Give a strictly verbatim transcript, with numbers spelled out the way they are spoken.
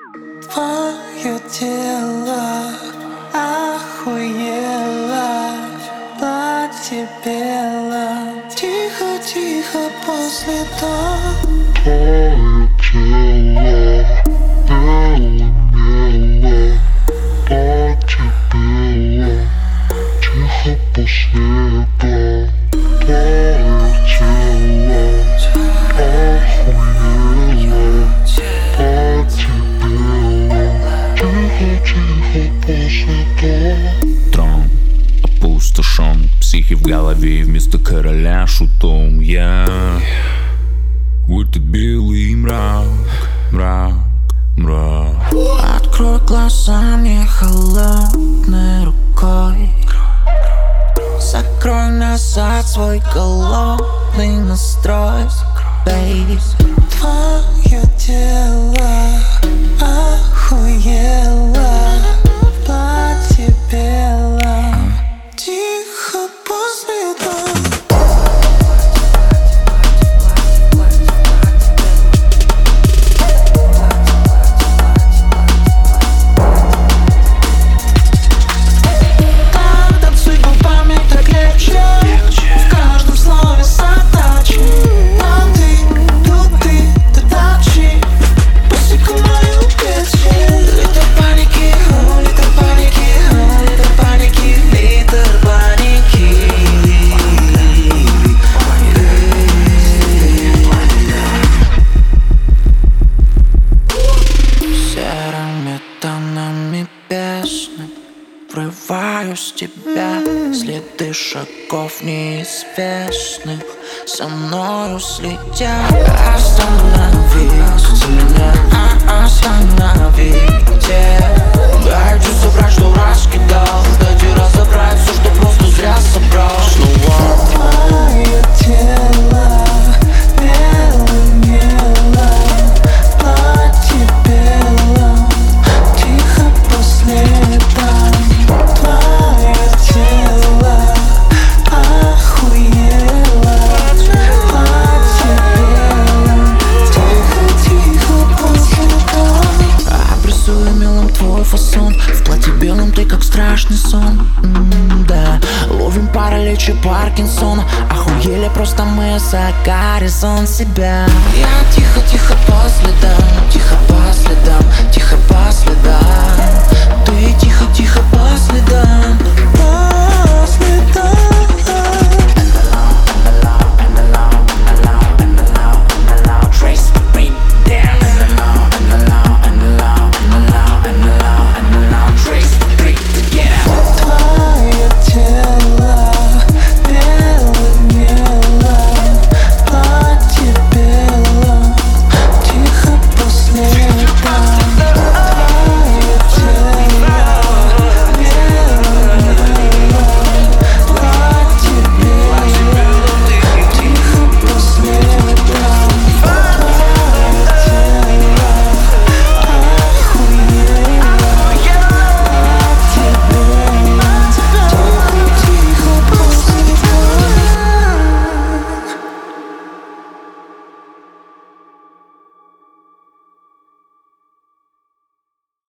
Твое тело охуело, платье бело, тихо-тихо после того. Твое тело бело-мело, платье бело, тихо после этого. Твое тело охуело, платье тихо после того. Трон опустошен, психи в голове вместо короля шутом. Я в этот белый мрак, мрак, мрак. Открой глаза мне холодной рукой, закрой назад свой голодный настрой, baby. Твое тело охуело, платье бело, тихо после того. Врываюсь в тебя, следы шагов неизвестных со мною следят. Останови меня, останови, хочу собрать, что раскидал, дайте разобрать все, что просто зря собрал. Снова твое тело бело-мело, платье бело, тихо после этого. Твое тело охуело, платье бело, тихо-тихо после того. Обрисую мелом твой фасон, в платье белом ты как страшный сон. М-м, да, ловим параличи Паркинсона, охуели просто мы за горизонт себя. Я тихо